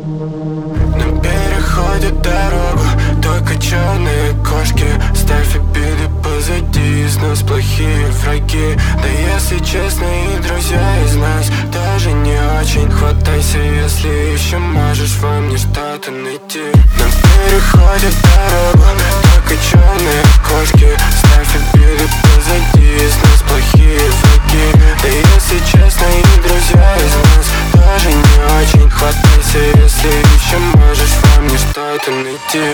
Нам переходят дорогу только черные кошки. Ставь обиды позади, из нас плохие враги. Да если честно, и друзья из нас тоже не очень. Хватайся, если еще можешь во мне что-то найти. Нам переходят дорогу только черные кошки. Ставь обиды позади, из нас плохие враги. Да если честно, и друзья из нас тоже не очень. Хватайся, если еще можешь во мне что-то найти.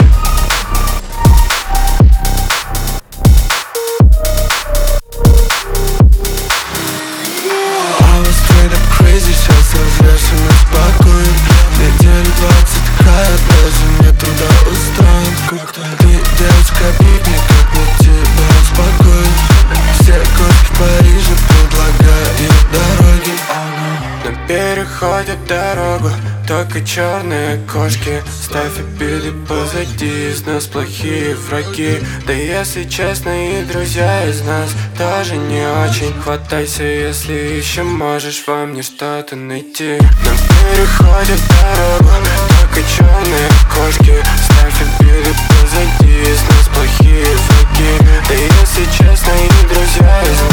Сейчас развешен и спокоен. Неделю 20 края, даже мне труда устроен. Как-то ты, девочка, пикник, как мне тебя успокоить. Все кошки в Париже предлагают дороги. Нам переходят дорогу только черные кошки. Ставь обиды позади, из нас плохие враги. Да если честно, и друзья из нас тоже не очень. Хватайся, если еще можешь во мне что-то найти. Нам переходят дорогу только черные кошки. Ставь обиды позади, из нас плохие враги. Да если честно, и друзья из нас